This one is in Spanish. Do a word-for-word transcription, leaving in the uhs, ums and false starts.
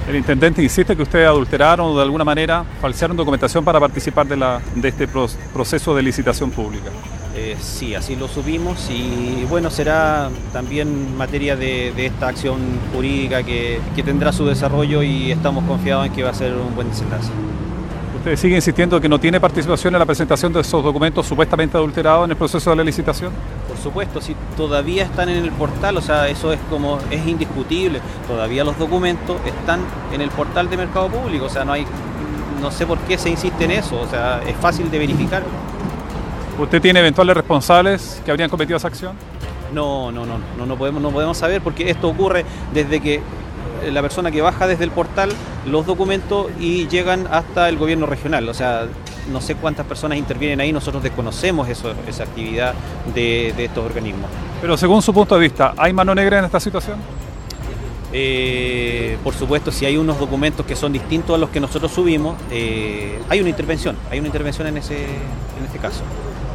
El intendente insiste que ustedes adulteraron o de alguna manera falsearon documentación para participar de, la, de este proceso de licitación pública. Eh, sí, así lo subimos y bueno, será también materia de, de esta acción jurídica que, que tendrá su desarrollo y estamos confiados en que va a ser un buen desenlace. ¿Usted sigue insistiendo que no tiene participación en la presentación de esos documentos supuestamente adulterados en el proceso de la licitación? Por supuesto, si todavía están en el portal, o sea, eso es como, es indiscutible, todavía los documentos están en el portal de Mercado Público, o sea, no hay, no sé por qué se insiste en eso, o sea, es fácil de verificar. ¿Usted tiene eventuales responsables que habrían cometido esa acción? No, no, no, no, no podemos, no podemos saber porque esto ocurre desde que la persona que baja desde el portal los documentos y llegan hasta el gobierno regional, o sea, no sé cuántas personas intervienen ahí, nosotros desconocemos eso, esa actividad de, de estos organismos. Pero según su punto de vista, ¿hay mano negra en esta situación? Eh, por supuesto, si hay unos documentos que son distintos a los que nosotros subimos, eh, hay una intervención, hay una intervención en ese, en este caso.